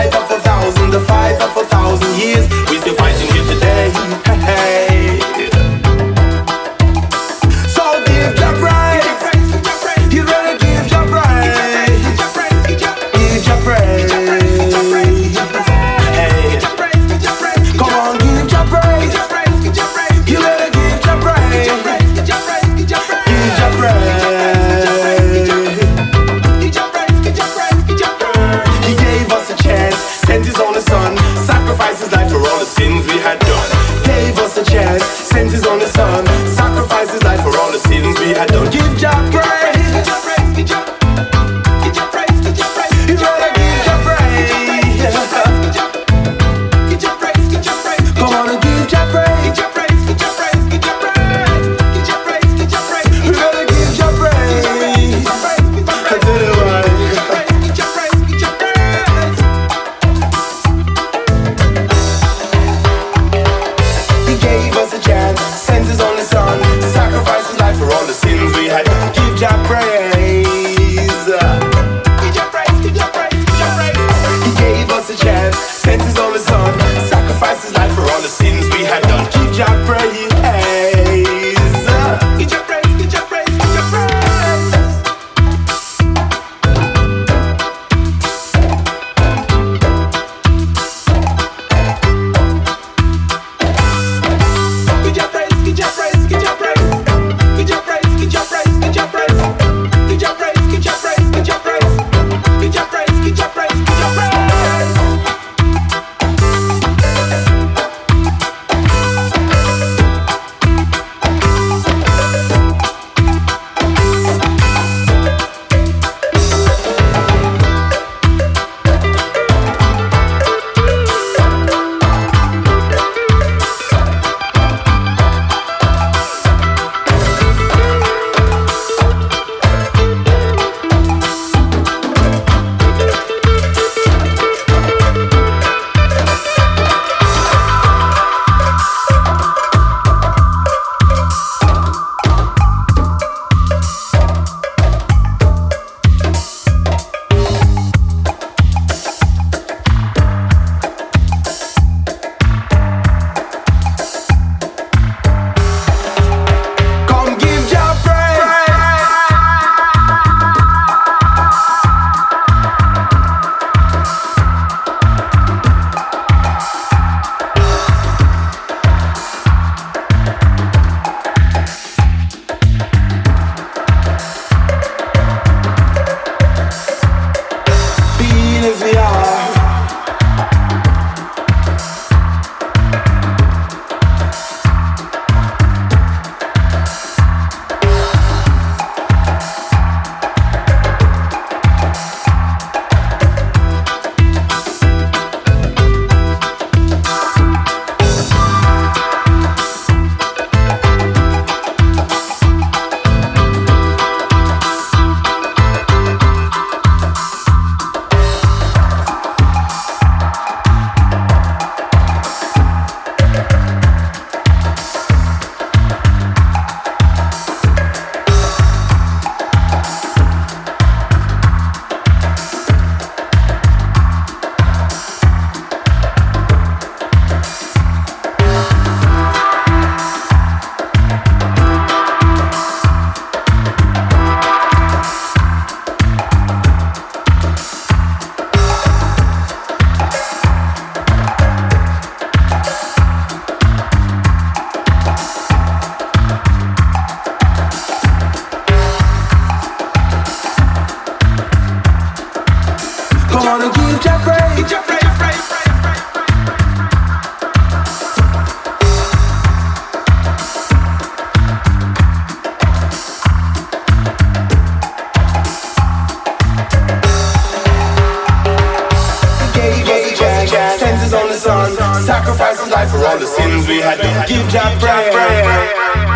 fight of 1,000, the fight of 1,000 years. We still fighting here today. Hey. So give your praise. You better give your praise. Give your praise. Hey. Come on, give your praise. You better give your praise. Give your praise. He gave us a chance, sent his only son, sacrificed his life for all the sins we had done. Gave us a chance, sent his only son, sacrificed his life for all the sins we had done. Give Jah praise. You better give Jah praise. Come on and give Jah praise. You better give Jah praise. I tell you why. He gave us a chance, sent his only son, sacrificed his life for all the sins we had done. Give Jah praise. He gave us a chance, sent his only son, sacrificed his life for all the sins we had done. Give Jah praise. Come give Jah praise. Being as we are, come on and give Jah praise. He gave us a chance, sent his only son, sacrificed his life for all the sins we had done. Give Jah praise.